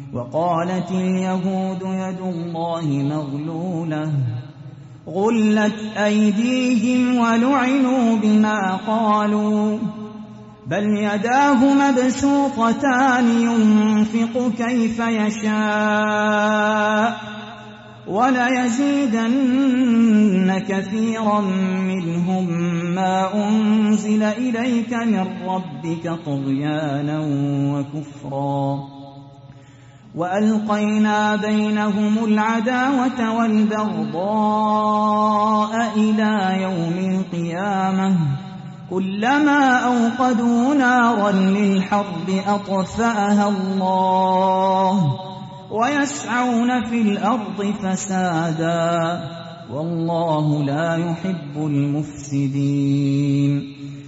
وقالت اليهود يد الله مغلولة غلت أيديهم ولعنوا بما قالوا بل يداه مبسوطتان ينفق كيف يشاء وليزيدن كثيرا منهم ما أنزل إليك من ربك طغيانا وكفرا وألقينا بينهم العداوة والبغضاء إلى يوم القيامة كلما أوقدوا نارا للحرب أطفأها الله ويسعون في الأرض فسادا والله لا يحب المفسدين